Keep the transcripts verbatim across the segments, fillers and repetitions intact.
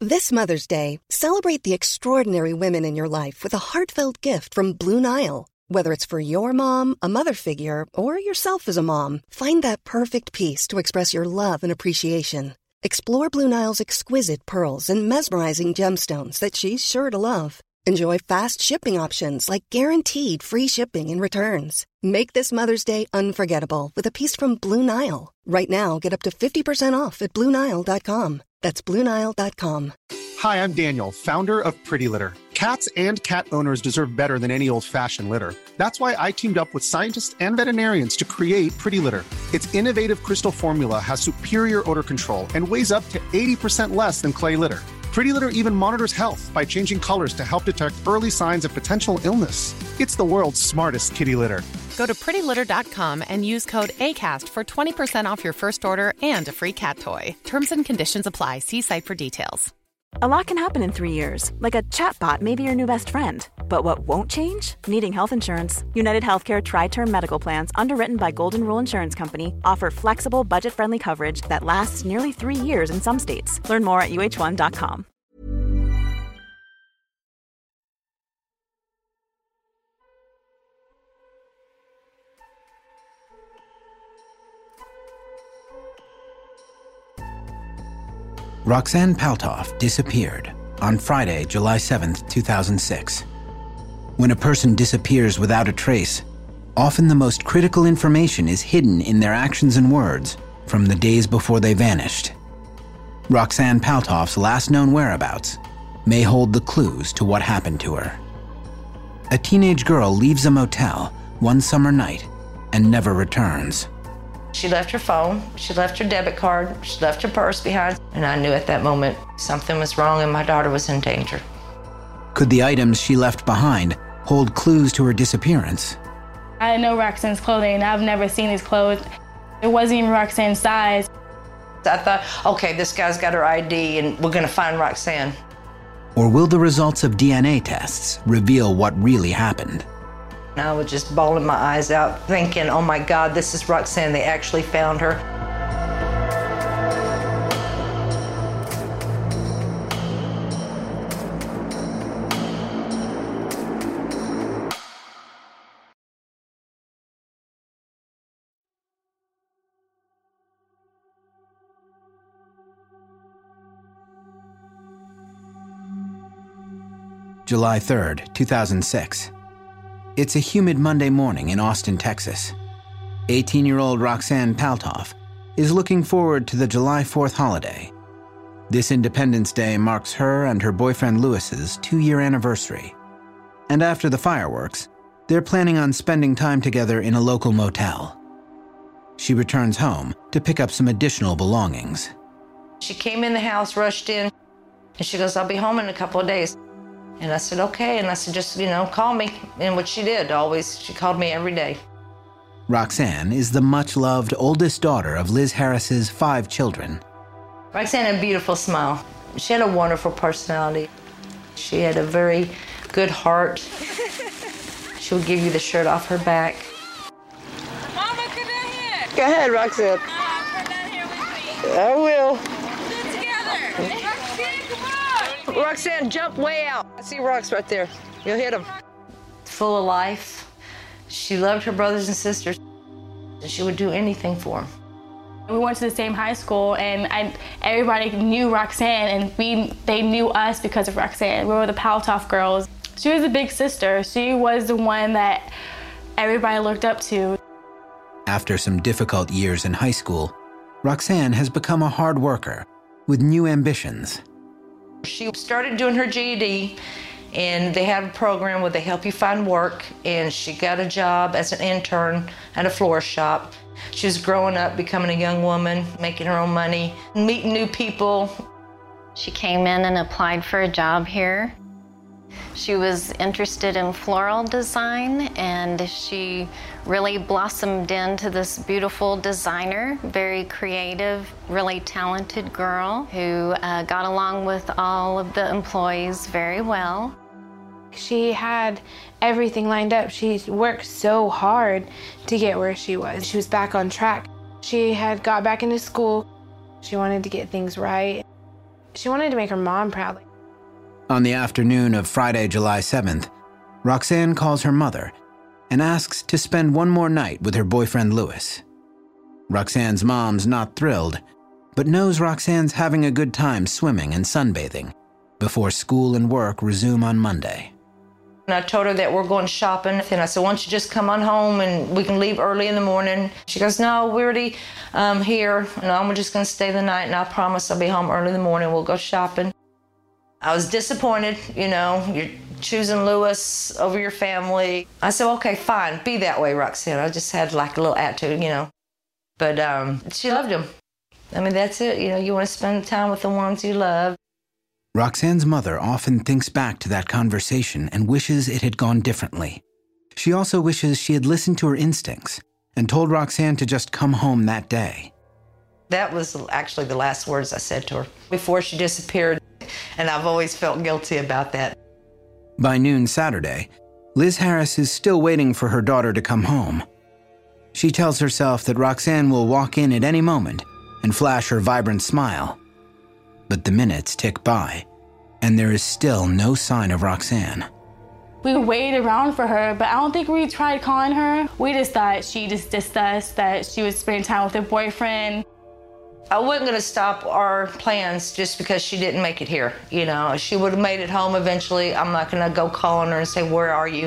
This Mother's Day, celebrate the extraordinary women in your life with a heartfelt gift from Blue Nile. Whether it's for your mom, a mother figure, or yourself as a mom, find that perfect piece to express your love and appreciation. Explore Blue Nile's exquisite pearls and mesmerizing gemstones that she's sure to love. Enjoy fast shipping options like guaranteed free shipping and returns. Make this Mother's Day unforgettable with a piece from Blue Nile. Right now, get up to fifty percent off at Blue Nile dot com. That's Blue Nile dot com. Hi, I'm Daniel, founder of Pretty Litter. Cats and cat owners deserve better than any old-fashioned litter. That's why I teamed up with scientists and veterinarians to create Pretty Litter. Its innovative crystal formula has superior odor control and weighs up to eighty percent less than clay litter. Pretty Litter even monitors health by changing colors to help detect early signs of potential illness. It's the world's smartest kitty litter. Go to pretty litter dot com and use code ACAST for twenty percent off your first order and a free cat toy. Terms and conditions apply. See site for details. A lot can happen in three years, like a chatbot may be your new best friend. But what won't change? Needing health insurance. United Healthcare Tri-Term Medical Plans, underwritten by Golden Rule Insurance Company, offer flexible, budget-friendly coverage that lasts nearly three years in some states. Learn more at U H one dot com. Roxanne Palthoff disappeared on Friday, July seventh, two thousand six. When a person disappears without a trace, often the most critical information is hidden in their actions and words from the days before they vanished. Roxanne Palthoff's last known whereabouts may hold the clues to what happened to her. A teenage girl leaves a motel one summer night and never returns. She left her phone, she left her debit card, she left her purse behind, and I knew at that moment something was wrong and my daughter was in danger. Could the items she left behind hold clues to her disappearance? I know Roxanne's clothing. I've never seen these clothes. It wasn't even Roxanne's size. I thought, okay, this guy's got her I D and we're gonna find Roxanne. Or will the results of D N A tests reveal what really happened? I was just bawling my eyes out, thinking, oh my God, this is Roxanne. They actually found her. July third, two thousand six. It's a humid Monday morning in Austin, Texas. eighteen-year-old Roxanne Palthoff is looking forward to the July fourth holiday. This Independence Day marks her and her boyfriend Lewis's two-year anniversary. And after the fireworks, they're planning on spending time together in a local motel. She returns home to pick up some additional belongings. She came in the house, rushed in, and she goes, I'll be home in a couple of days. And I said, okay. And I said, just, you know, call me. And what she did, always, she called me every day. Roxanne is the much-loved oldest daughter of Liz Harris's five children. Roxanne had a beautiful smile. She had a wonderful personality. She had a very good heart. She would give you the shirt off her back. Mama, come down here. Go ahead, Roxanne. Mama, come down here with me. I will. Get together. Roxanne, come on. Roxanne, jump way out. I see rocks right there. You'll hit them. Full of life. She loved her brothers and sisters. She would do anything for them. We went to the same high school, and I, everybody knew Roxanne, and we they knew us because of Roxanne. We were the Palthoff girls. She was a big sister. She was the one that everybody looked up to. After some difficult years in high school, Roxanne has become a hard worker with new ambitions. She started doing her G E D, and they have a program where they help you find work, and she got a job as an intern at a florist shop. She was growing up, becoming a young woman, making her own money, meeting new people. She came in and applied for a job here. She was interested in floral design, and she really blossomed into this beautiful designer, very creative, really talented girl who uh, got along with all of the employees very well. She had everything lined up. She worked so hard to get where she was. She was back on track. She had got back into school. She wanted to get things right. She wanted to make her mom proud. On the afternoon of Friday, July seventh, Roxanne calls her mother and asks to spend one more night with her boyfriend, Louis. Roxanne's mom's not thrilled, but knows Roxanne's having a good time swimming and sunbathing before school and work resume on Monday. And I told her that we're going shopping, and I said, why don't you just come on home and we can leave early in the morning. She goes, no, we're already um, here. No, I'm just going to stay the night, and I promise I'll be home early in the morning. We'll go shopping. I was disappointed, you know, you're choosing Louis over your family. I said, okay, fine, be that way, Roxanne. I just had like a little attitude, you know. But um, she loved him. I mean, that's it. You know, you want to spend time with the ones you love. Roxanne's mother often thinks back to that conversation and wishes it had gone differently. She also wishes she had listened to her instincts and told Roxanne to just come home that day. That was actually the last words I said to her before she disappeared, and I've always felt guilty about that. By noon Saturday, Liz Harris is still waiting for her daughter to come home. She tells herself that Roxanne will walk in at any moment and flash her vibrant smile. But the minutes tick by, and there is still no sign of Roxanne. We waited around for her, but I don't think we tried calling her. We just thought she just dissed us, that she was spending time with her boyfriend. I wasn't going to stop our plans just because she didn't make it here. You know, she would have made it home eventually. I'm not going to go calling her and say, where are you?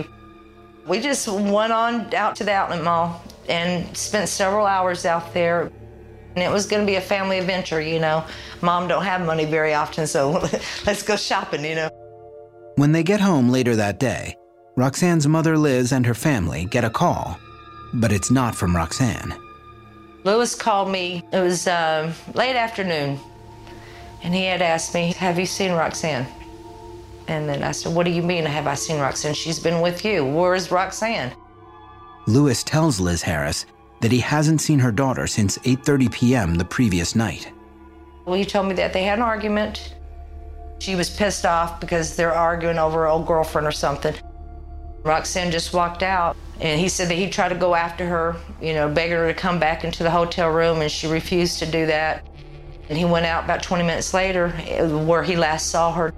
We just went on out to the outlet mall and spent several hours out there. And it was going to be a family adventure, you know. Mom don't have money very often, so let's go shopping, you know. When they get home later that day, Roxanne's mother Liz and her family get a call, but it's not from Roxanne. Louis called me. It was uh, late afternoon, and he had asked me, have you seen Roxanne? And then I said, what do you mean, have I seen Roxanne? She's been with you. Where is Roxanne? Louis tells Liz Harris that he hasn't seen her daughter since eight thirty p.m. the previous night. Well, he told me that they had an argument. She was pissed off because they're arguing over her old girlfriend or something. Roxanne just walked out, and he said that he tried to go after her, you know, begging her to come back into the hotel room, and she refused to do that. And he went out about twenty minutes later, where he last saw her,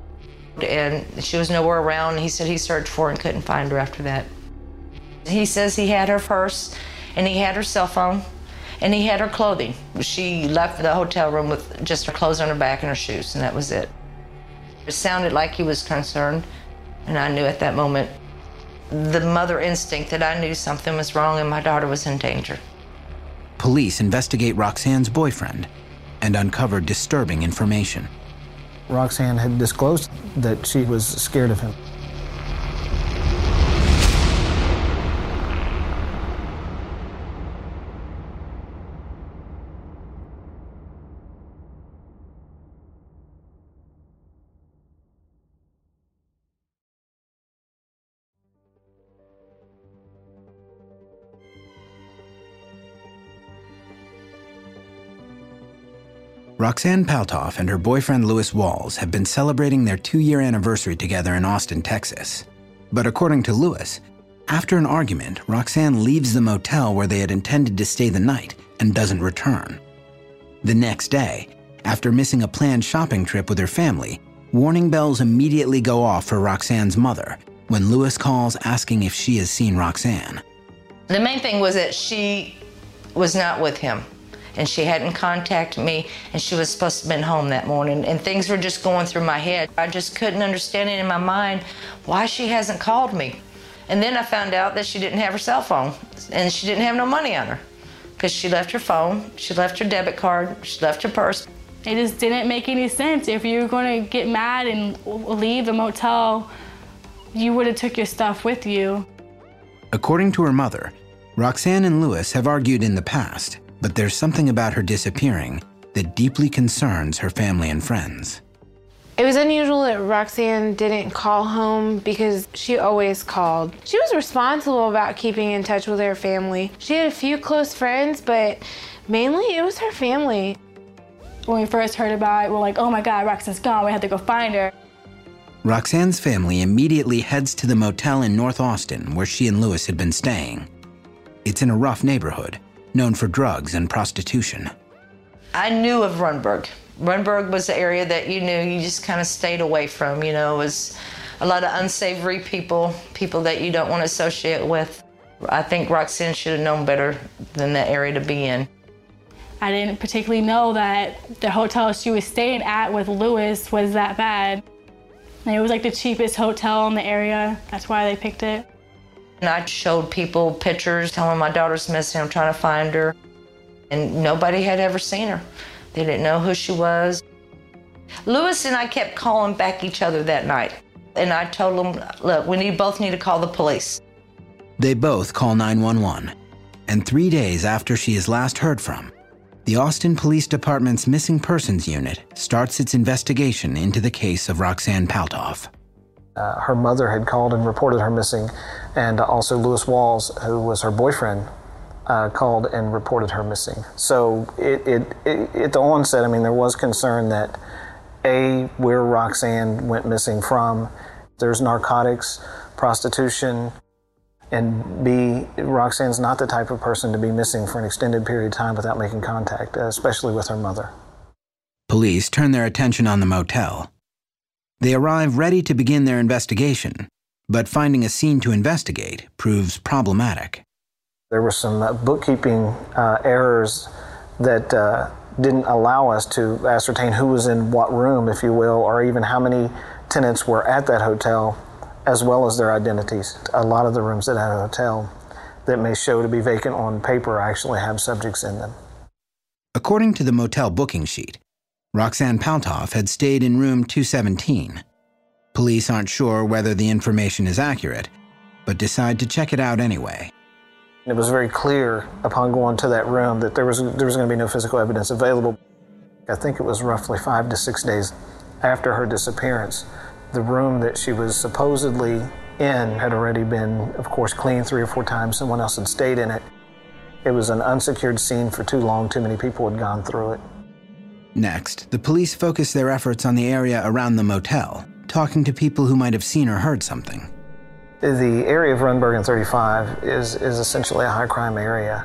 and she was nowhere around. He said he searched for her and couldn't find her after that. He says he had her purse, and he had her cell phone, and he had her clothing. She left the hotel room with just her clothes on her back and her shoes, and that was it. It sounded like he was concerned, and I knew at that moment, the mother instinct, that I knew something was wrong and my daughter was in danger. Police investigate Roxanne's boyfriend and uncover disturbing information. Roxanne had disclosed that she was scared of him. Roxanne Paltoff and her boyfriend Louis Walls have been celebrating their two-year anniversary together in Austin, Texas. But according to Louis, after an argument, Roxanne leaves the motel where they had intended to stay the night and doesn't return. The next day, after missing a planned shopping trip with her family, warning bells immediately go off for Roxanne's mother when Louis calls asking if she has seen Roxanne. The main thing was that she was not with him, and she hadn't contacted me, and she was supposed to have been home that morning, and things were just going through my head. I just couldn't understand it in my mind why she hasn't called me. And then I found out that she didn't have her cell phone, and she didn't have no money on her, because she left her phone, she left her debit card, she left her purse. It just didn't make any sense. If you were going to get mad and leave the motel, you would have took your stuff with you. According to her mother, Roxanne and Louis have argued in the past, but there's something about her disappearing that deeply concerns her family and friends. It was unusual that Roxanne didn't call home because she always called. She was responsible about keeping in touch with her family. She had a few close friends, but mainly it was her family. When we first heard about it, we're like, oh my God, Roxanne's gone, we have to go find her. Roxanne's family immediately heads to the motel in North Austin where she and Louis had been staying. It's in a rough neighborhood, known for drugs and prostitution. I knew of Runberg Rundberg was the area that you knew you just kind of stayed away from. You know, it was a lot of unsavory people, people that you don't want to associate with. I think Roxanne should have known better than that area to be in. I didn't particularly know that the hotel she was staying at with Lewis was that bad. And it was like the cheapest hotel in the area. That's why they picked it. And I showed people pictures, telling my daughter's missing, I'm trying to find her. And nobody had ever seen her. They didn't know who she was. Lewis and I kept calling back each other that night. And I told them, look, we need, both need to call the police. They both call nine one one. And three days after she is last heard from, the Austin Police Department's Missing Persons Unit starts its investigation into the case of Roxanne Palthoff. Uh, her mother had called and reported her missing, and also Lewis Walls, who was her boyfriend, uh, called and reported her missing. So it, it, it, at the onset, I mean, there was concern that A, where Roxanne went missing from, there's narcotics, prostitution, and B, Roxanne's not the type of person to be missing for an extended period of time without making contact, especially with her mother. Police turn their attention on the motel. They arrive ready to begin their investigation, but finding a scene to investigate proves problematic. There were some uh, bookkeeping uh, errors that uh, didn't allow us to ascertain who was in what room, if you will, or even how many tenants were at that hotel, as well as their identities. A lot of the rooms at that hotel that may show to be vacant on paper actually have subjects in them. According to the motel booking sheet, Roxanne Palthoff had stayed in room two seventeen. Police aren't sure whether the information is accurate, but decide to check it out anyway. It was very clear upon going to that room that there was, there was going to be no physical evidence available. I think it was roughly five to six days after her disappearance. The room that she was supposedly in had already been, of course, cleaned three or four times. Someone else had stayed in it. It was an unsecured scene for too long. Too many people had gone through it. Next, the police focus their efforts on the area around the motel, talking to people who might have seen or heard something. The area of Rundberg and thirty-five is, is essentially a high crime area.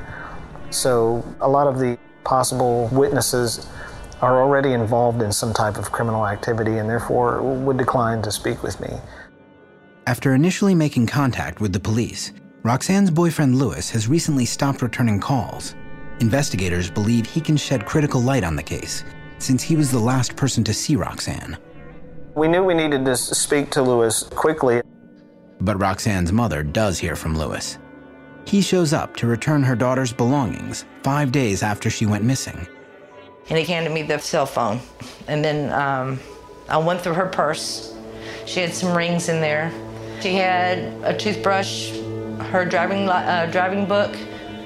So a lot of the possible witnesses are already involved in some type of criminal activity and therefore would decline to speak with me. After initially making contact with the police, Roxanne's boyfriend Lewis has recently stopped returning calls. Investigators believe he can shed critical light on the case, since he was the last person to see Roxanne. We knew we needed to speak to Lewis quickly. But Roxanne's mother does hear from Lewis. He shows up to return her daughter's belongings five days after she went missing. And he handed me the cell phone. And then um, I went through her purse. She had some rings in there. She had a toothbrush, her driving, uh, driving book.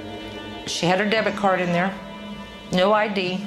She had her debit card in there, no I D,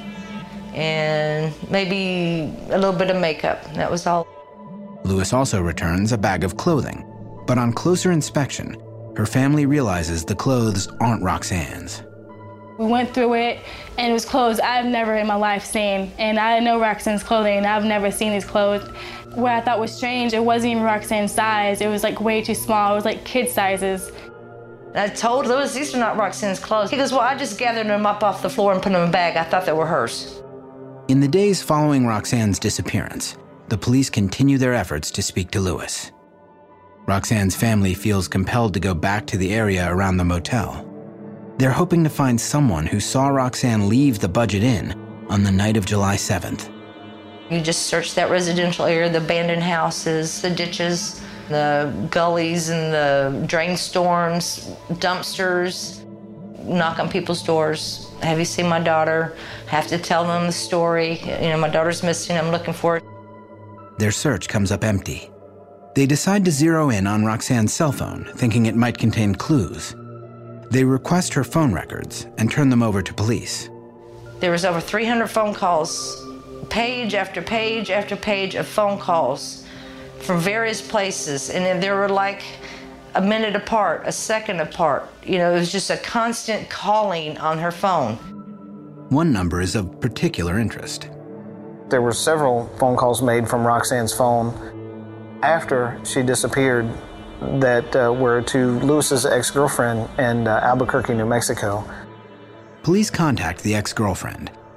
and maybe a little bit of makeup. That was all. Lewis also returns a bag of clothing, but on closer inspection, her family realizes the clothes aren't Roxanne's. We went through it, and it was clothes I've never in my life seen. And I know Roxanne's clothing, and I've never seen these clothes. What I thought was strange, it wasn't even Roxanne's size. It was like way too small. It was like kid sizes. I told Lewis, these are not Roxanne's clothes. He goes, well, I just gathered them up off the floor and put them in a bag. I thought they were hers. In the days following Roxanne's disappearance, the police continue their efforts to speak to Lewis. Roxanne's family feels compelled to go back to the area around the motel. They're hoping to find someone who saw Roxanne leave the Budget Inn on the night of July seventh. You just search that residential area, the abandoned houses, the ditches, the gullies and the drain storms, dumpsters, knock on people's doors. Have you seen my daughter? Have to tell them the story. You know, my daughter's missing, I'm looking for her. Their search comes up empty. They decide to zero in on Roxanne's cell phone, thinking it might contain clues. They request her phone records and turn them over to police. There was over three hundred phone calls, page after page after page of phone calls from various places, and they were like a minute apart, a second apart. You know, it was just a constant calling on her phone. One number is of particular interest. There were several phone calls made from Roxanne's phone after she disappeared that uh, were to Lewis's ex-girlfriend in uh, Albuquerque, New Mexico. Police contact the ex-girlfriend,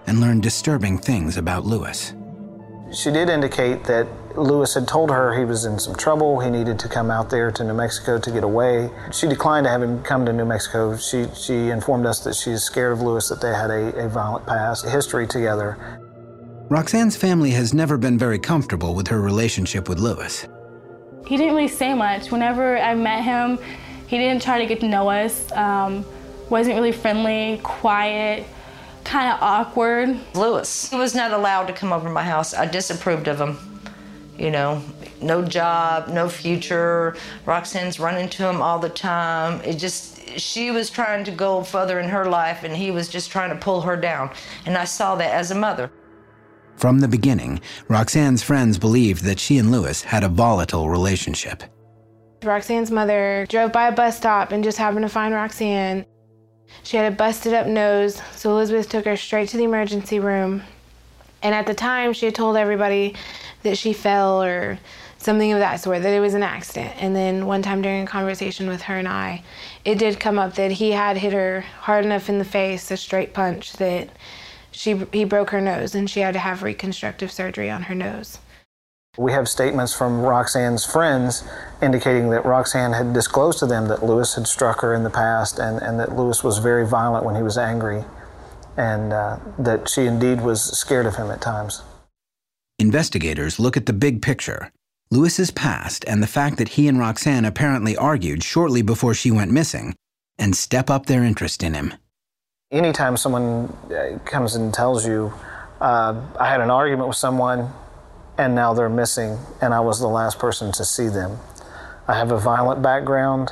and learned disturbing things about Lewis. She did indicate that Lewis had told her he was in some trouble, he needed to come out there to New Mexico to get away. She declined to have him come to New Mexico. She, she informed us that she's scared of Lewis, that they had a, a violent past, history together. Roxanne's family has never been very comfortable with her relationship with Lewis. He didn't really say much. Whenever I met him, he didn't try to get to know us, um, wasn't really friendly, quiet, kind of awkward. Lewis, he was not allowed to come over to my house. I disapproved of him. You know, no job, no future. Roxanne's running to him all the time. It just, she was trying to go further in her life, and he was just trying to pull her down. And I saw that as a mother. From the beginning, Roxanne's friends believed that she and Lewis had a volatile relationship. Roxanne's mother drove by a bus stop and just happened to find Roxanne. She had a busted up nose, so Elizabeth took her straight to the emergency room. And at the time, she had told everybody that she fell or something of that sort, that it was an accident. And then one time during a conversation with her and I, it did come up that he had hit her hard enough in the face, a straight punch, that she he broke her nose and she had to have reconstructive surgery on her nose. We have statements from Roxanne's friends indicating that Roxanne had disclosed to them that Lewis had struck her in the past and, and that Lewis was very violent when he was angry, and uh, that she indeed was scared of him at times. Investigators look at the big picture, Lewis's past and the fact that he and Roxanne apparently argued shortly before she went missing, and step up their interest in him. Anytime someone comes and tells you, uh, I had an argument with someone, and now they're missing, and I was the last person to see them. I have a violent background.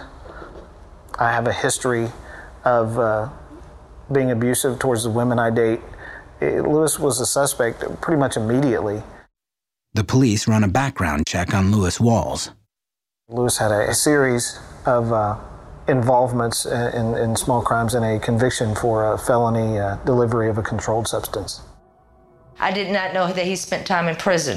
I have a history of uh, being abusive towards the women I date. It, Lewis was a suspect pretty much immediately. The police run a background check on Lewis Walls. Lewis had a, a series of uh, involvements in, in small crimes and a conviction for a felony uh, delivery of a controlled substance. I did not know that he spent time in prison.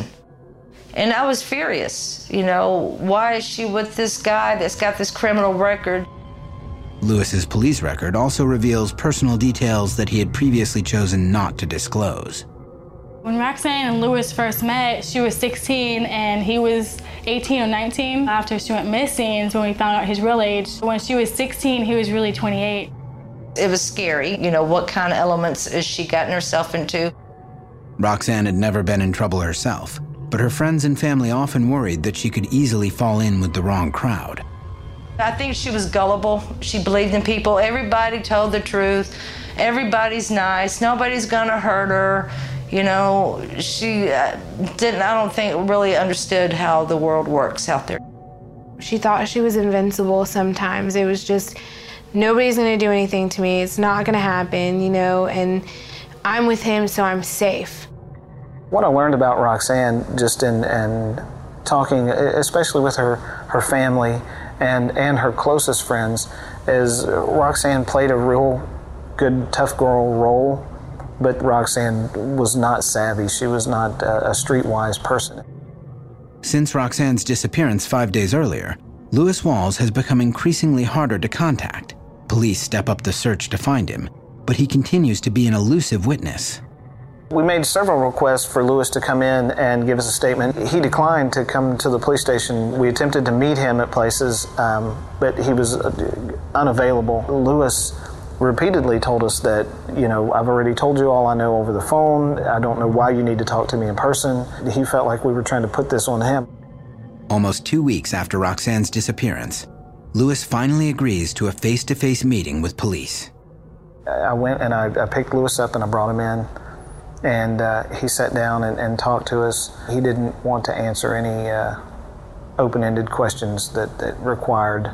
And I was furious. You know, why is she with this guy that's got this criminal record? Lewis's police record also reveals personal details that he had previously chosen not to disclose. When Roxanne and Lewis first met, she was sixteen and he was eighteen or nineteen. After she went missing is when we found out his real age. When she was sixteen, he was really twenty-eight. It was scary. You know, what kind of elements has she gotten herself into? Roxanne had never been in trouble herself, but her friends and family often worried that she could easily fall in with the wrong crowd. I think she was gullible. She believed in people. Everybody told the truth. Everybody's nice. Nobody's gonna hurt her. You know, she uh, didn't, I don't think, really understood how the world works out there. She thought she was invincible sometimes. It was just, nobody's gonna do anything to me. It's not gonna happen, you know, and I'm with him, so I'm safe. What I learned about Roxanne, just in, in talking, especially with her, her family and, and her closest friends, is Roxanne played a real good tough girl role, but Roxanne was not savvy. She was not a, a streetwise person. Since Roxanne's disappearance five days earlier, Lewis Walls has become increasingly harder to contact. Police step up the search to find him, but he continues to be an elusive witness. We made several requests for Lewis to come in and give us a statement. He declined to come to the police station. We attempted to meet him at places, um, but he was unavailable. Lewis repeatedly told us that, you know, I've already told you all I know over the phone. I don't know why you need to talk to me in person. He felt like we were trying to put this on him. Almost two weeks after Roxanne's disappearance, Lewis finally agrees to a face-to-face meeting with police. I went and I, I picked Lewis up and I brought him in. And uh, he sat down and, and talked to us. He didn't want to answer any uh, open-ended questions that, that required,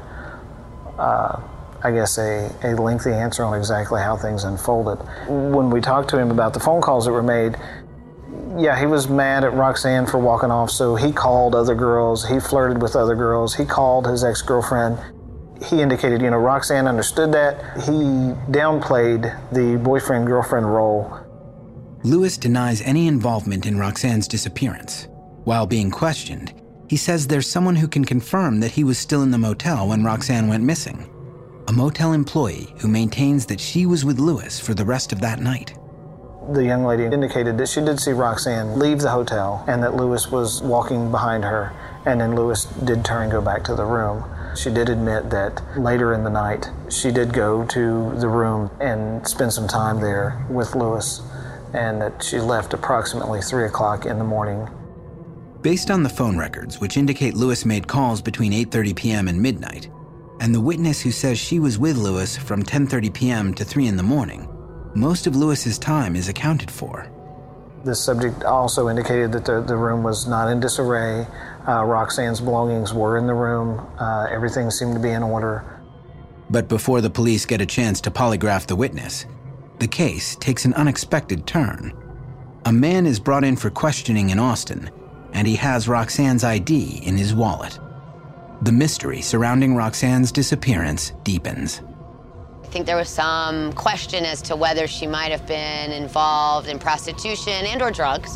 uh, I guess, a, a lengthy answer on exactly how things unfolded. When we talked to him about the phone calls that were made, yeah, he was mad at Roxanne for walking off, so he called other girls. He flirted with other girls. He called his ex-girlfriend. He indicated, you know, Roxanne understood that. He downplayed the boyfriend-girlfriend role. Lewis denies any involvement in Roxanne's disappearance. While being questioned, he says there's someone who can confirm that he was still in the motel when Roxanne went missing. A motel employee who maintains that she was with Lewis for the rest of that night. The young lady indicated that she did see Roxanne leave the hotel and that Lewis was walking behind her, and then Lewis did turn and go back to the room. She did admit that later in the night she did go to the room and spend some time there with Lewis, and that she left approximately three o'clock in the morning. Based on the phone records, which indicate Lewis made calls between eight thirty p.m. and midnight, and the witness who says she was with Lewis from ten thirty p.m. to three in the morning, most of Lewis's time is accounted for. The subject also indicated that the, the room was not in disarray. Uh, Roxanne's belongings were in the room. Uh, everything seemed to be in order. But before the police get a chance to polygraph the witness, the case takes an unexpected turn. A man is brought in for questioning in Austin, and he has Roxanne's I D in his wallet. The mystery surrounding Roxanne's disappearance deepens. I think there was some question as to whether she might have been involved in prostitution and or drugs.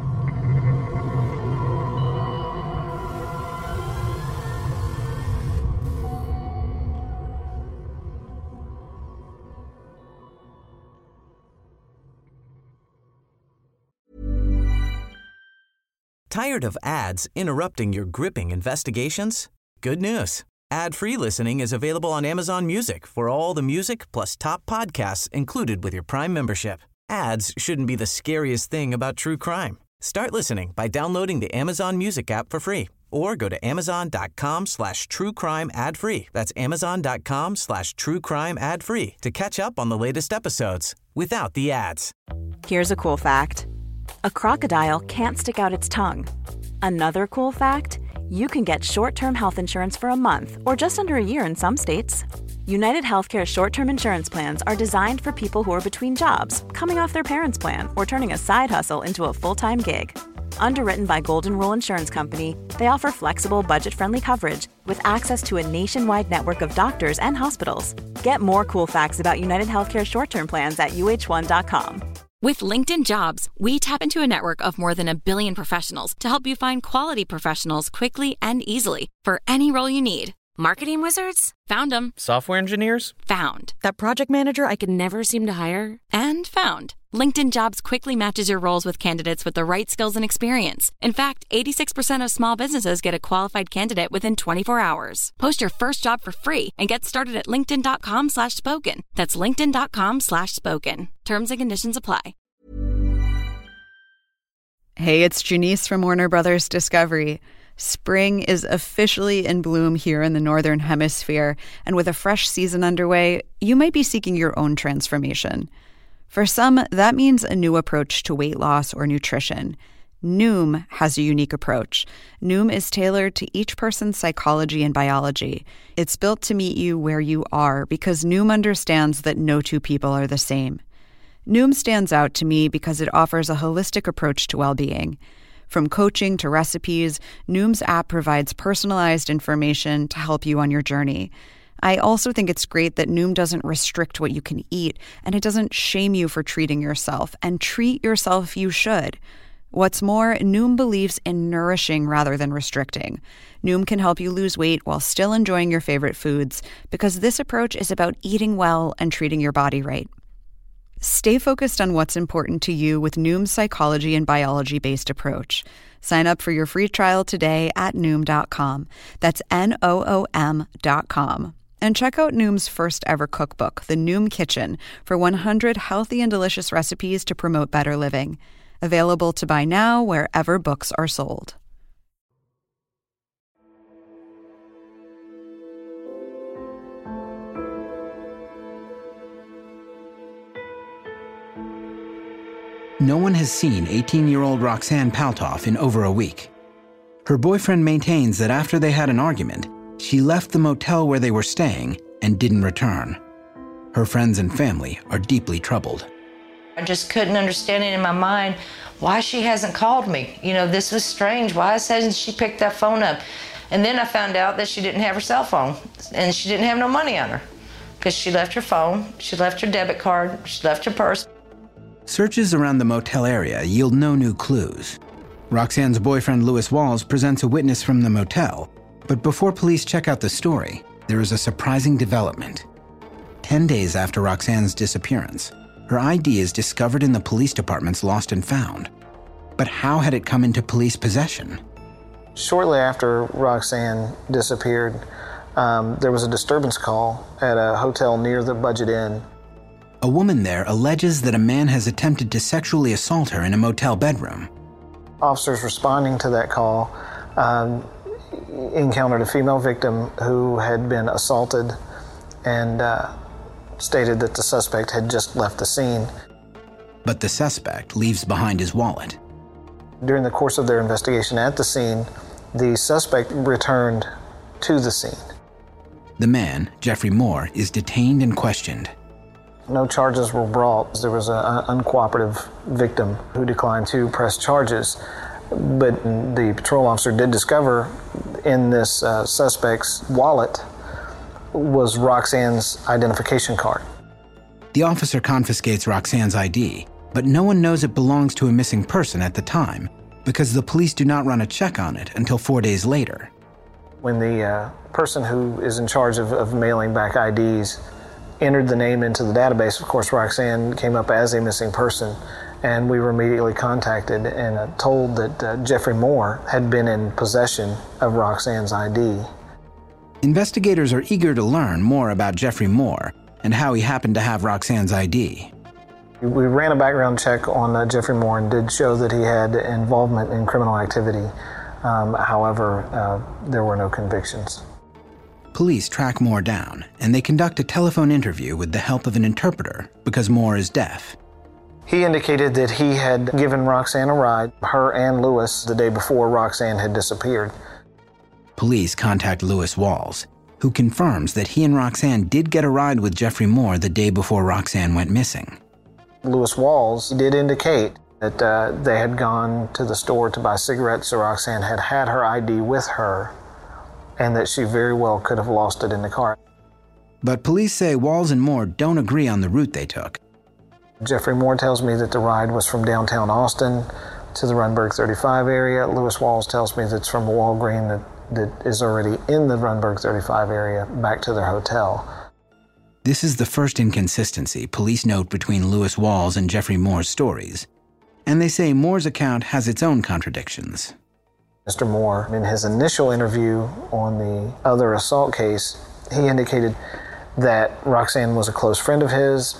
Tired of ads interrupting your gripping investigations? Good news. Ad-free listening is available on Amazon Music for all the music plus top podcasts included with your Prime membership. Ads shouldn't be the scariest thing about true crime. Start listening by downloading the Amazon Music app for free or go to amazon.com slash true crime ad free. That's amazon.com slash true crime ad free to catch up on the latest episodes without the ads. Here's a cool fact. A crocodile can't stick out its tongue. Another cool fact, you can get short-term health insurance for a month or just under a year in some states. United Healthcare short-term insurance plans are designed for people who are between jobs, coming off their parents' plan, or turning a side hustle into a full-time gig. Underwritten by Golden Rule Insurance Company, they offer flexible, budget-friendly coverage with access to a nationwide network of doctors and hospitals. Get more cool facts about United Healthcare short-term plans at U H one dot com. With LinkedIn Jobs, we tap into a network of more than a billion professionals to help you find quality professionals quickly and easily for any role you need. Marketing wizards? Found them. Software engineers? Found. That project manager I could never seem to hire? And found. LinkedIn Jobs quickly matches your roles with candidates with the right skills and experience. In fact, eighty-six percent of small businesses get a qualified candidate within twenty-four hours. Post your first job for free and get started at linkedin.com slash spoken. That's linkedin.com slash spoken. Terms and conditions apply. Hey, it's Janice from Warner Brothers Discovery. Spring is officially in bloom here in the Northern Hemisphere, and with a fresh season underway, you might be seeking your own transformation. For some, that means a new approach to weight loss or nutrition. Noom has a unique approach. Noom is tailored to each person's psychology and biology. It's built to meet you where you are because Noom understands that no two people are the same. Noom stands out to me because it offers a holistic approach to well-being. From coaching to recipes, Noom's app provides personalized information to help you on your journey. I also think it's great that Noom doesn't restrict what you can eat, and it doesn't shame you for treating yourself, and treat yourself you should. What's more, Noom believes in nourishing rather than restricting. Noom can help you lose weight while still enjoying your favorite foods, because this approach is about eating well and treating your body right. Stay focused on what's important to you with Noom's psychology and biology-based approach. Sign up for your free trial today at Noom dot com. That's N O O M dot com. And check out Noom's first ever cookbook, The Noom Kitchen, for one hundred healthy and delicious recipes to promote better living. Available to buy now wherever books are sold. No one has seen eighteen-year-old Roxanne Paltoff in over a week. Her boyfriend maintains that after they had an argument, she left the motel where they were staying and didn't return. Her friends and family are deeply troubled. I just couldn't understand it in my mind why she hasn't called me. You know, this was strange. Why hasn't she picked that phone up? And then I found out that she didn't have her cell phone and she didn't have no money on her because she left her phone, she left her debit card, she left her purse. Searches around the motel area yield no new clues. Roxanne's boyfriend, Lewis Walls, presents a witness from the motel. But before police check out the story, there is a surprising development. Ten days after Roxanne's disappearance, her I D is discovered in the police department's lost and found. But how had it come into police possession? Shortly after Roxanne disappeared, um, there was a disturbance call at a hotel near the Budget Inn. A woman there alleges that a man has attempted to sexually assault her in a motel bedroom. Officers responding to that call um, encountered a female victim who had been assaulted and uh, stated that the suspect had just left the scene. But the suspect leaves behind his wallet. During the course of their investigation at the scene, the suspect returned to the scene. The man, Jeffrey Moore, is detained and questioned. No charges were brought. There was an uncooperative victim who declined to press charges. But the patrol officer did discover in this uh, suspect's wallet was Roxanne's identification card. The officer confiscates Roxanne's I D, but no one knows it belongs to a missing person at the time because the police do not run a check on it until four days later. When the uh, person who is in charge of, of mailing back I Ds entered the name into the database, of course, Roxanne came up as a missing person, and we were immediately contacted and uh, told that uh, Jeffrey Moore had been in possession of Roxanne's I D. Investigators are eager to learn more about Jeffrey Moore and how he happened to have Roxanne's I D. We ran a background check on uh, Jeffrey Moore and did show that he had involvement in criminal activity. Um, however, uh, there were no convictions. Police track Moore down, and they conduct a telephone interview with the help of an interpreter because Moore is deaf. He indicated that he had given Roxanne a ride, her and Lewis, the day before Roxanne had disappeared. Police contact Lewis Walls, who confirms that he and Roxanne did get a ride with Jeffrey Moore the day before Roxanne went missing. Lewis Walls did indicate that uh, they had gone to the store to buy cigarettes, so Roxanne had had her I D with her, and that she very well could have lost it in the car. But police say Walls and Moore don't agree on the route they took. Jeffrey Moore tells me that the ride was from downtown Austin to the Runberg thirty-five area. Lewis Walls tells me that it's from a Walgreen that, that is already in the Runberg thirty-five area back to their hotel. This is the first inconsistency police note between Lewis Walls and Jeffrey Moore's stories, and they say Moore's account has its own contradictions. Mister Moore, in his initial interview on the other assault case, he indicated that Roxanne was a close friend of his,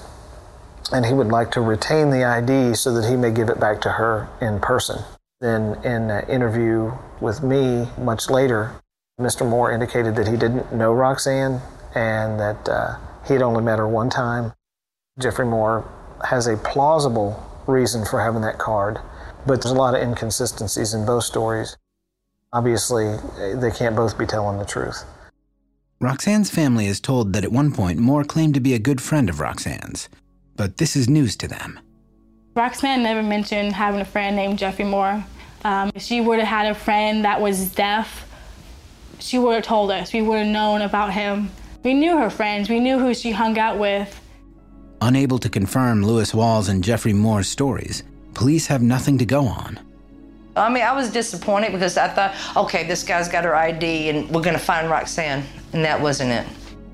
and he would like to retain the I D so that he may give it back to her in person. Then in an interview with me much later, Mister Moore indicated that he didn't know Roxanne and that uh, he had only met her one time. Jeffrey Moore has a plausible reason for having that card, but there's a lot of inconsistencies in both stories. Obviously, they can't both be telling the truth. Roxanne's family is told that at one point Moore claimed to be a good friend of Roxanne's, but this is news to them. Roxanne never mentioned having a friend named Jeffrey Moore. Um, if she would have had a friend that was deaf, she would have told us. We would have known about him. We knew her friends. We knew who she hung out with. Unable to confirm Lewis Walls and Jeffrey Moore's stories, police have nothing to go on. I mean, I was disappointed because I thought, okay, this guy's got her I D and we're going to find Roxanne, and that wasn't it.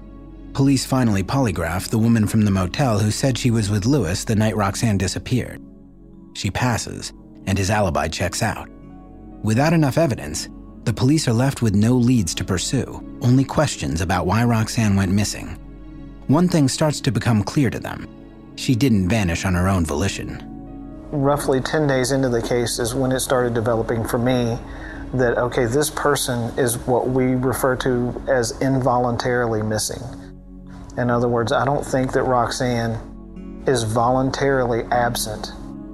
Police finally polygraph the woman from the motel who said she was with Lewis the night Roxanne disappeared. She passes, and his alibi checks out. Without enough evidence, the police are left with no leads to pursue, only questions about why Roxanne went missing. One thing starts to become clear to them. She didn't vanish on her own volition. Roughly ten days into the case is when it started developing for me that, okay, this person is what we refer to as involuntarily missing. In other words, I don't think that Roxanne is voluntarily absent.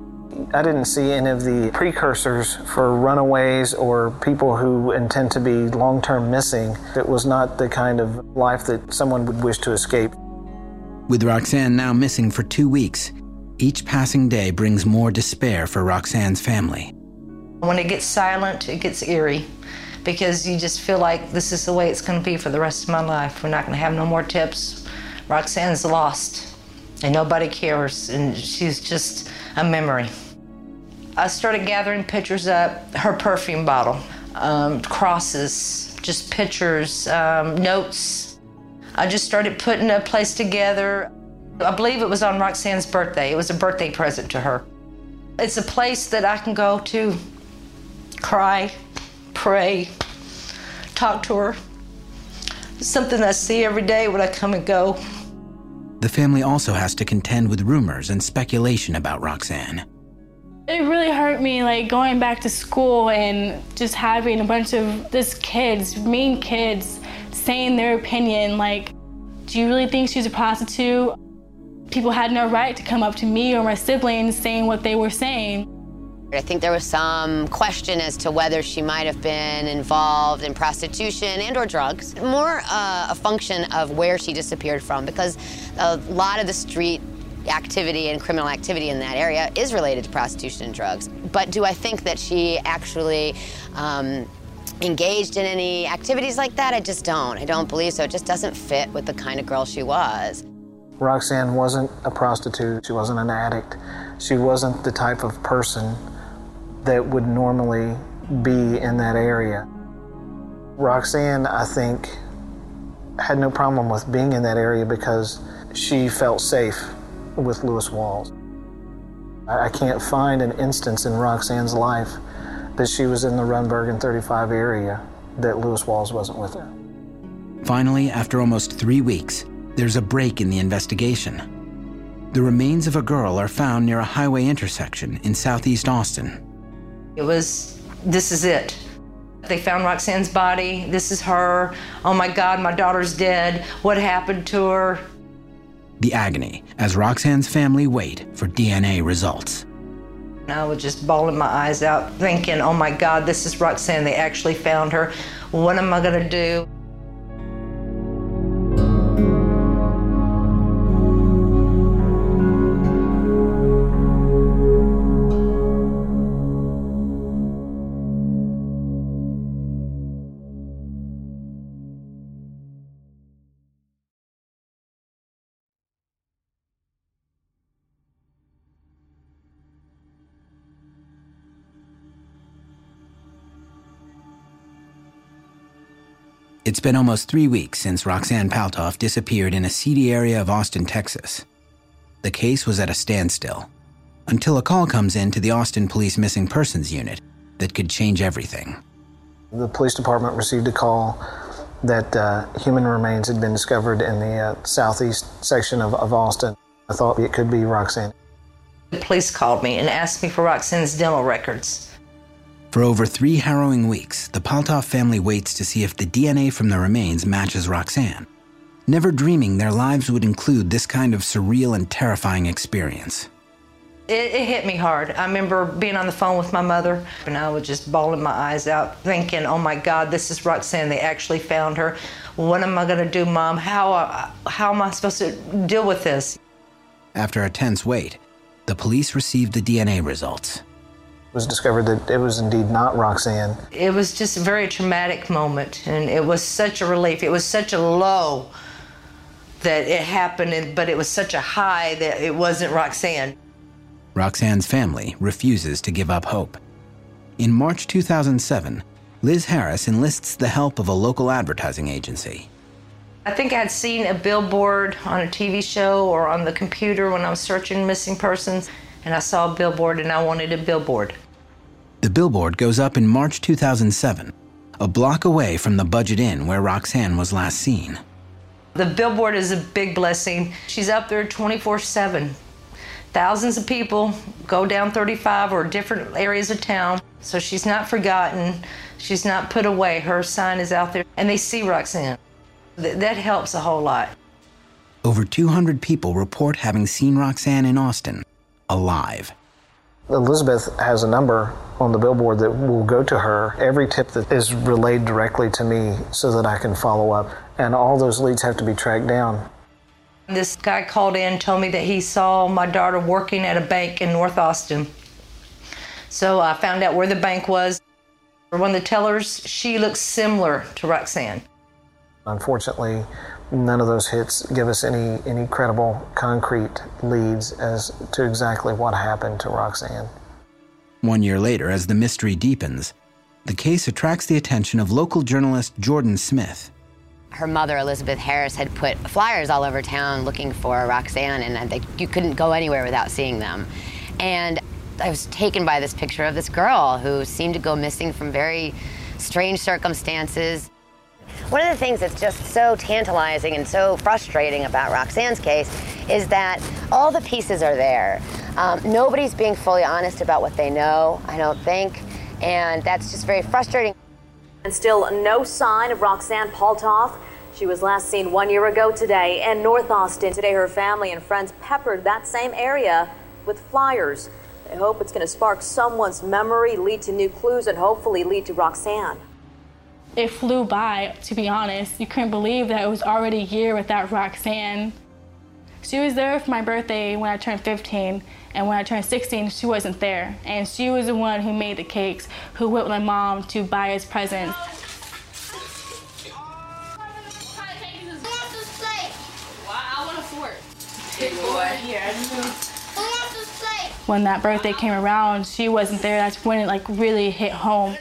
I didn't see any of the precursors for runaways or people who intend to be long-term missing. It was not the kind of life that someone would wish to escape. With Roxanne now missing for two weeks, each passing day brings more despair for Roxanne's family. When it gets silent, it gets eerie because you just feel like this is the way it's going to be for the rest of my life. We're not going to have no more tips. Roxanne's lost and nobody cares, and she's just a memory. I started gathering pictures up, her perfume bottle, um, crosses, just pictures, um, notes. I just started putting a place together. I believe it was on Roxanne's birthday. It was a birthday present to her. It's a place that I can go to cry, pray, talk to her. It's something I see every day when I come and go. The family also has to contend with rumors and speculation about Roxanne. It really hurt me, like going back to school and just having a bunch of this kids, mean kids, saying their opinion. Like, do you really think she's a prostitute? People had no right to come up to me or my siblings saying what they were saying. I think there was some question as to whether she might have been involved in prostitution and or drugs. More uh, a function of where she disappeared from, because a lot of the street activity and criminal activity in that area is related to prostitution and drugs. But do I think that she actually um, engaged in any activities like that? I just don't. I don't believe so. It just doesn't fit with the kind of girl she was. Roxanne wasn't a prostitute. She wasn't an addict. She wasn't the type of person that would normally be in that area. Roxanne, I think, had no problem with being in that area because she felt safe with Lewis Walls. I can't find an instance in Roxanne's life that she was in the Runbergen thirty-five area that Lewis Walls wasn't with her. Finally, after almost three weeks, there's a break in the investigation. The remains of a girl are found near a highway intersection in southeast Austin. It was, this is it. They found Roxanne's body. This is her. Oh my God, my daughter's dead. What happened to her? The agony as Roxanne's family wait for D N A results. I was just bawling my eyes out, thinking, oh my God, this is Roxanne. They actually found her. What am I gonna do? It's been almost three weeks since Roxanne Palthoff disappeared in a seedy area of Austin, Texas. The case was at a standstill until a call comes in to the Austin Police Missing Persons Unit that could change everything. The police department received a call that uh, human remains had been discovered in the uh, southeast section of, of Austin. I thought it could be Roxanne. The police called me and asked me for Roxanne's dental records. For over three harrowing weeks, the Palthoff family waits to see if the D N A from the remains matches Roxanne, never dreaming their lives would include this kind of surreal and terrifying experience. It, it hit me hard. I remember being on the phone with my mother, and I was just bawling my eyes out, thinking, oh my God, this is Roxanne. They actually found her. What am I gonna do, Mom? How, uh, how am I supposed to deal with this? After a tense wait, the police received the D N A results. It was discovered that it was indeed not Roxanne. It was just a very traumatic moment, and it was such a relief. It was such a low that it happened, but it was such a high that it wasn't Roxanne. Roxanne's family refuses to give up hope. In March two thousand seven, Liz Harris enlists the help of a local advertising agency. I think I'd seen a billboard on a T V show or on the computer when I was searching missing persons, and I saw a billboard and I wanted a billboard. The billboard goes up in March two thousand seven, a block away from the Budget Inn where Roxanne was last seen. The billboard is a big blessing. She's up there twenty-four seven. Thousands of people go down thirty-five or different areas of town, so she's not forgotten. She's not put away. Her sign is out there, and they see Roxanne. Th- that helps a whole lot. Over two hundred people report having seen Roxanne in Austin, alive. Elizabeth has a number on the billboard that will go to her. Every tip that is relayed directly to me so that I can follow up. And all those leads have to be tracked down. This guy called in and told me that he saw my daughter working at a bank in North Austin. So I found out where the bank was. One of the tellers, she looks similar to Roxanne. Unfortunately, none of those hits give us any, any credible, concrete leads as to exactly what happened to Roxanne. One year later, as the mystery deepens, the case attracts the attention of local journalist Jordan Smith. Her mother, Elizabeth Harris, had put flyers all over town looking for Roxanne, and they, you couldn't go anywhere without seeing them. And I was taken by this picture of this girl who seemed to go missing from very strange circumstances. One of the things that's just so tantalizing and so frustrating about Roxanne's case is that all the pieces are there. Um, nobody's being fully honest about what they know, I don't think, and that's just very frustrating. And still no sign of Roxanne Palthoff. She was last seen one year ago today in North Austin. Today her family and friends peppered that same area with flyers. They hope it's going to spark someone's memory, lead to new clues, and hopefully lead to Roxanne. It flew by, to be honest. You couldn't believe that it was already a year without Roxanne. She was there for my birthday when I turned fifteen, and when I turned sixteen, she wasn't there. And she was the one who made the cakes, who went with my mom to buy us presents. When that birthday came around, she wasn't there. That's when it like really hit home.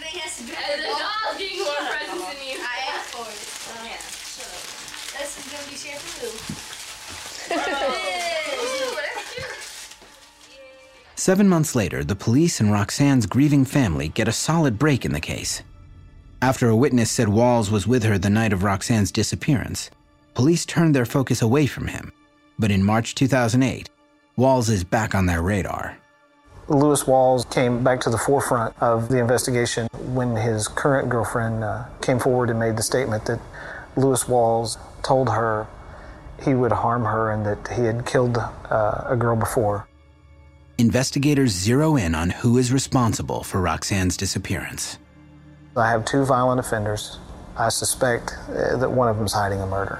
Seven months later, the police and Roxanne's grieving family get a solid break in the case. After a witness said Walls was with her the night of Roxanne's disappearance, police turned their focus away from him. But in March two thousand eight, Walls is back on their radar. Lewis Walls came back to the forefront of the investigation when his current girlfriend uh, came forward and made the statement that Lewis Walls told her he would harm her and that he had killed uh, a girl before. Investigators zero in on who is responsible for Roxanne's disappearance. I have two violent offenders. I suspect uh, that one of them is hiding a murder.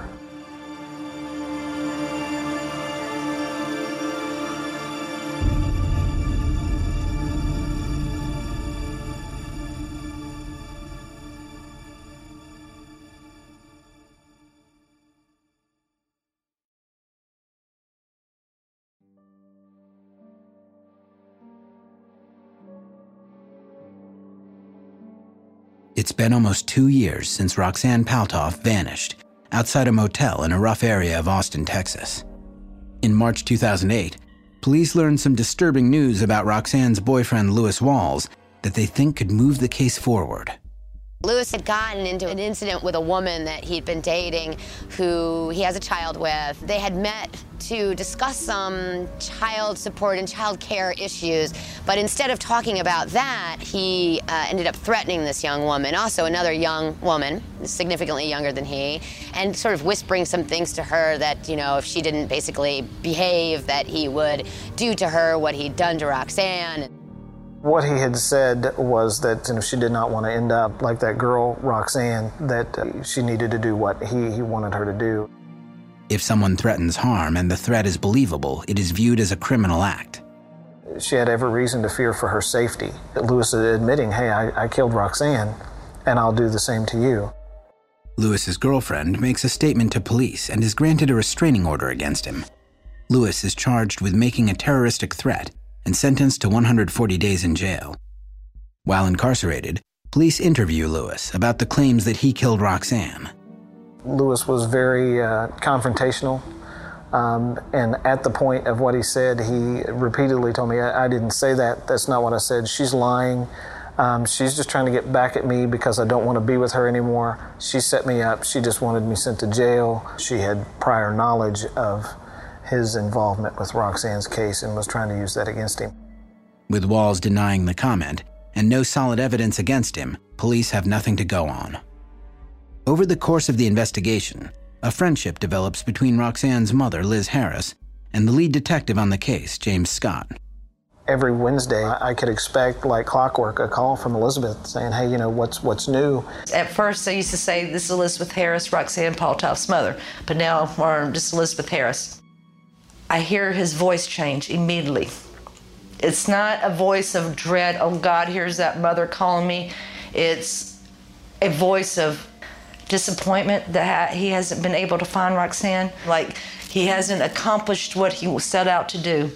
It's been almost two years since Roxanne Palthoff vanished outside a motel in a rough area of Austin, Texas. In March two thousand eight, police learned some disturbing news about Roxanne's boyfriend, Lewis Walls, that they think could move the case forward. Lewis had gotten into an incident with a woman that he'd been dating who he has a child with. They had met to discuss some child support and child care issues, but instead of talking about that, he uh, ended up threatening this young woman, also another young woman, significantly younger than he, and sort of whispering some things to her that, you know, if she didn't basically behave, that he would do to her what he'd done to Roxanne. What he had said was that, you know, she did not want to end up like that girl, Roxanne, that uh, she needed to do what he, he wanted her to do. If someone threatens harm and the threat is believable, it is viewed as a criminal act. She had every reason to fear for her safety. Lewis is admitting, hey, I, I killed Roxanne, and I'll do the same to you. Lewis's girlfriend makes a statement to police and is granted a restraining order against him. Lewis is charged with making a terroristic threat and sentenced to one hundred forty days in jail. While incarcerated, police interview Lewis about the claims that he killed Roxanne. Lewis was very uh, confrontational, um, and at the point of what he said, he repeatedly told me, I, I didn't say that, that's not what I said, she's lying, um, she's just trying to get back at me because I don't want to be with her anymore, she set me up, she just wanted me sent to jail, she had prior knowledge of his involvement with Roxanne's case and was trying to use that against him. With Walls denying the comment and no solid evidence against him, police have nothing to go on. Over the course of the investigation, a friendship develops between Roxanne's mother, Liz Harris, and the lead detective on the case, James Scott. Every Wednesday, I could expect, like clockwork, a call from Elizabeth saying, hey, you know, what's what's new? At first, they used to say, this is Elizabeth Harris, Roxanne Palthoff's mother, but now we're just Elizabeth Harris. I hear his voice change immediately. It's not a voice of dread, oh God, here's that mother calling me. It's a voice of disappointment that he hasn't been able to find Roxanne, like he hasn't accomplished what he set out to do.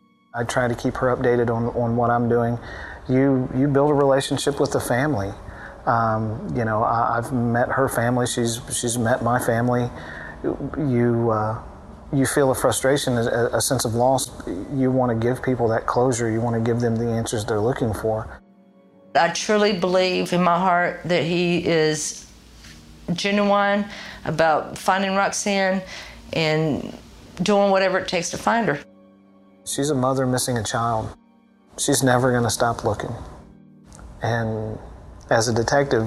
I try to keep her updated on, on what I'm doing. You, you build a relationship with the family. Um, you know, I, I've met her family. She's she's met my family. You uh, you feel a frustration, a, a sense of loss. You want to give people that closure. You want to give them the answers they're looking for. I truly believe in my heart that he is genuine about finding Roxanne and doing whatever it takes to find her. She's a mother missing a child. She's never going to stop looking. And as a detective,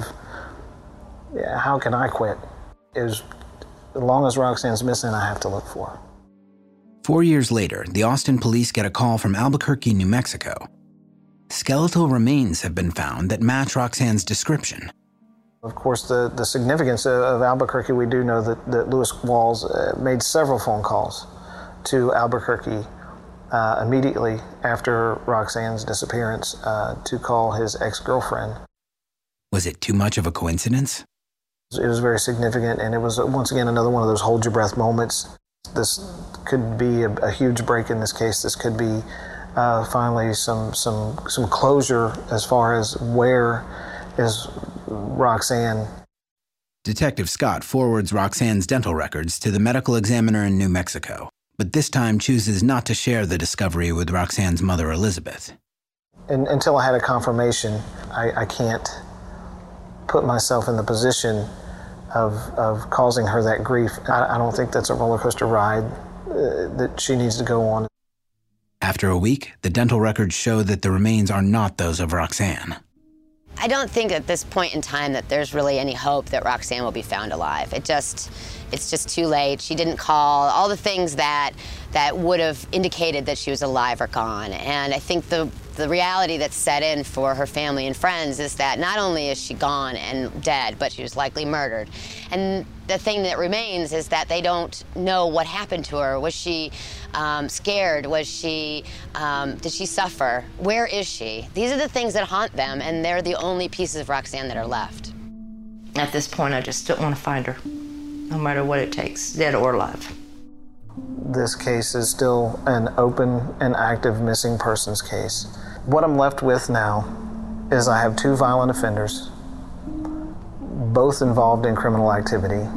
yeah, how can I quit? Is as long as Roxanne's missing, I have to look for her. Four years later, the Austin police get a call from Albuquerque, New Mexico. Skeletal remains have been found that match Roxanne's description. Of course, the, the significance of Albuquerque, we do know that, that Lewis Walls uh, made several phone calls to Albuquerque uh, immediately after Roxanne's disappearance uh, to call his ex-girlfriend. Was it too much of a coincidence? It was very significant, and it was, once again, another one of those hold-your-breath moments. This could be a, a huge break in this case. This could be uh, finally some, some, some closure as far as where is Roxanne. Detective Scott forwards Roxanne's dental records to the medical examiner in New Mexico, but this time chooses not to share the discovery with Roxanne's mother, Elizabeth. And, until I had a confirmation, I, I can't put myself in the position of, of causing her that grief. I, I don't think that's a roller coaster ride uh, that she needs to go on. After a week, the dental records show that the remains are not those of Roxanne. I don't think at this point in time that there's really any hope that Roxanne will be found alive. It just, it's just too late. She didn't call. All the things that that would have indicated that she was alive are gone. And I think the the reality that's set in for her family and friends is that not only is she gone and dead, but she was likely murdered. And the thing that remains is that they don't know what happened to her. Was she um, scared? Was she, um, did she suffer? Where is she? These are the things that haunt them, and they're the only pieces of Roxanne that are left. At this point, I just don't want to find her, no matter what it takes, dead or alive. This case is still an open and active missing persons case. What I'm left with now is I have two violent offenders, both involved in criminal activity,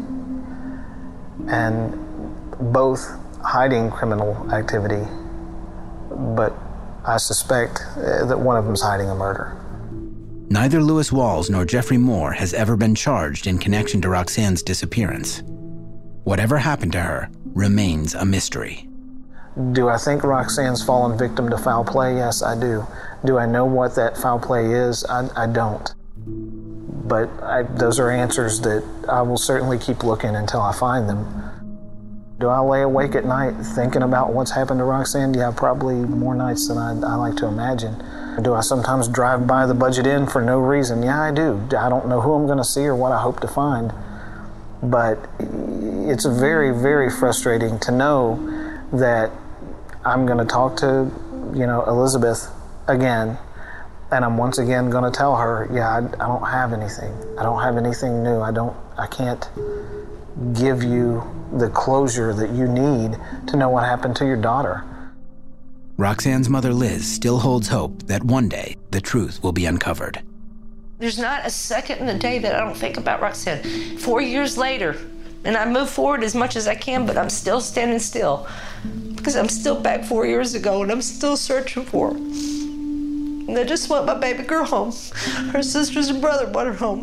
and both hiding criminal activity, but I suspect that one of them is hiding a murder. Neither Lewis Walls nor Jeffrey Moore has ever been charged in connection to Roxanne's disappearance. Whatever happened to her remains a mystery. Do I think Roxanne's fallen victim to foul play? Yes, I do. Do I know what that foul play is? I, I don't. But I, those are answers that I will certainly keep looking until I find them. Do I lay awake at night thinking about what's happened to Roxanne? Yeah, probably more nights than I, I like to imagine. Do I sometimes drive by the Budget Inn for no reason? Yeah, I do. I don't know who I'm going to see or what I hope to find. But it's very, very frustrating to know that I'm going to talk to, you know, Elizabeth again, and I'm once again going to tell her, yeah, I, I don't have anything. I don't have anything new. I don't, I can't give you the closure that you need to know what happened to your daughter. Roxanne's mother, Liz, still holds hope that one day the truth will be uncovered. There's not a second in the day that I don't think about Roxanne. Four years later, and I move forward as much as I can, but I'm still standing still because I'm still back four years ago and I'm still searching for her. And I just want my baby girl home. Her sisters and brother want her home.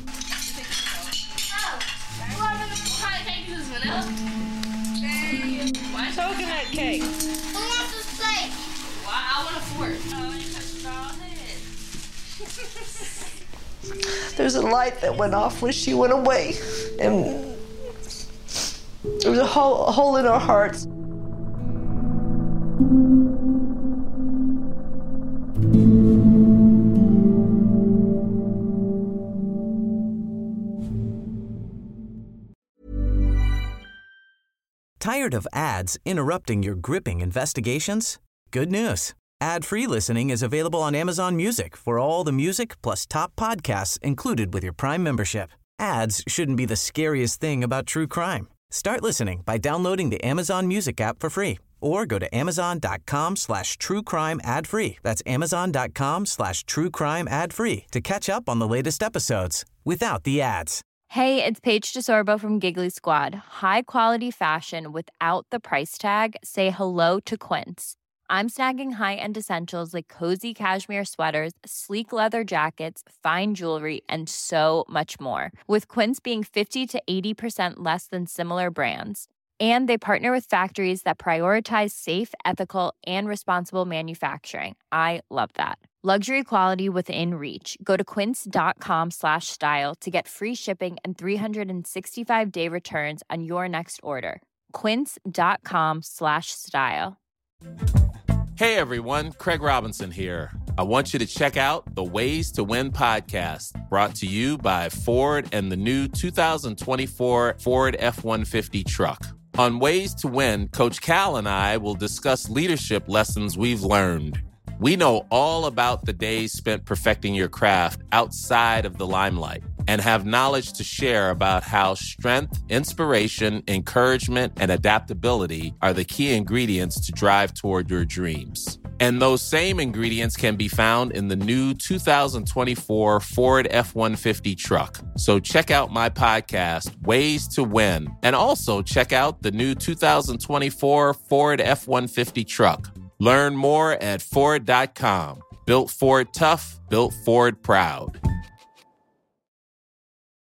Coconut cake. Who wants a steak? Well, I want a fork. Oh, you touched it all head. There's a light that went off when she went away, and there was a hole, a hole in our hearts. Tired of ads interrupting your gripping investigations? Good news. Ad-free listening is available on Amazon Music for all the music plus top podcasts included with your Prime membership. Ads shouldn't be the scariest thing about true crime. Start listening by downloading the Amazon Music app for free or go to amazon.com slash true crime ad free. That's amazon.com slash true crime ad free to catch up on the latest episodes without the ads. Hey, it's Paige DeSorbo from Giggly Squad. High quality fashion without the price tag. Say hello to Quince. I'm snagging high-end essentials like cozy cashmere sweaters, sleek leather jackets, fine jewelry, and so much more. With Quince being fifty to eighty percent less than similar brands. And they partner with factories that prioritize safe, ethical, and responsible manufacturing. I love that. Luxury quality within reach. Go to quince.com slash style to get free shipping and three sixty-five day returns on your next order. Quince.com slash style. Hey everyone, Craig Robinson here. I want you to check out the Ways to Win podcast, brought to you by Ford and the new two thousand twenty-four Ford F one fifty truck. On Ways to Win, Coach Cal and I will discuss leadership lessons we've learned. We know all about the days spent perfecting your craft outside of the limelight and have knowledge to share about how strength, inspiration, encouragement, and adaptability are the key ingredients to drive toward your dreams. And those same ingredients can be found in the new two thousand twenty-four Ford F one fifty truck. So check out my podcast, Ways to Win, and also check out the new two thousand twenty-four Ford F one fifty truck. Learn more at Ford dot com. Built Ford tough, built Ford proud.